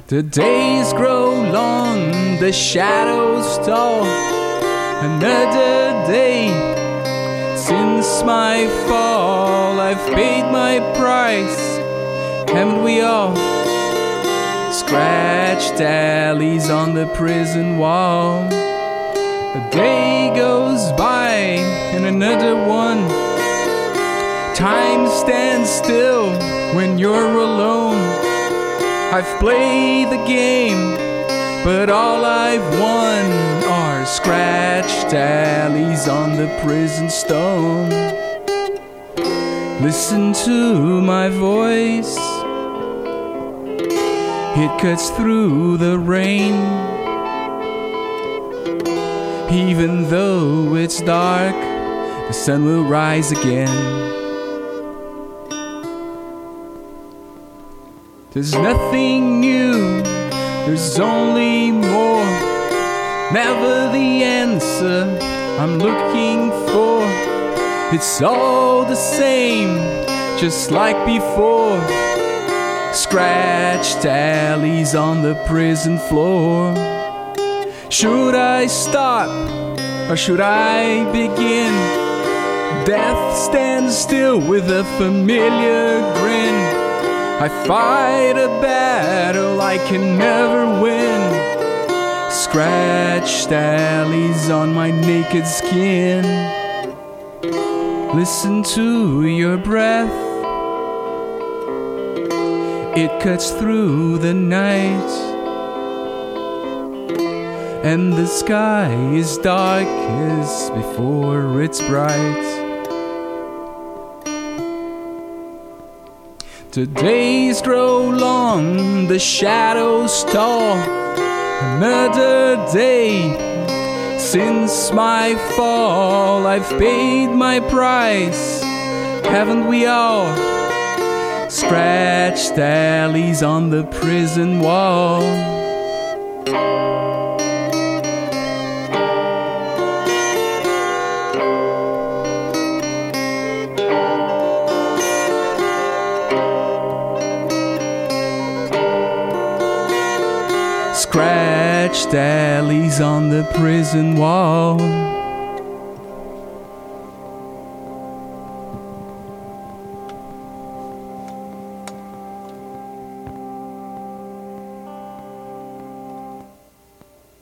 The days grow long, the shadows tall. Another day since my fall. I've paid my price, haven't we all? Scratched alleys on the prison wall. A day goes by and another one. Time stands still when you're alone. I've played the game, but all I've won are scratched alleys on the prison stone. Listen to my voice, it cuts through the rain. Even though it's dark, the sun will rise again. There's nothing new, there's only more. Never the answer I'm looking for. It's all the same, just like before. Scratched alleys on the prison floor. Should I stop or should I begin? Death stands still with a familiar grin. I fight a battle I can never win. Scratched alleys on my naked skin. Listen to your breath, it cuts through the night. And the sky is dark as before it's bright. The days grow long, the shadows tall. Another day since my fall. I've paid my price, haven't we all? Scratched alleys on the prison wall. Scratched alleys on the prison wall.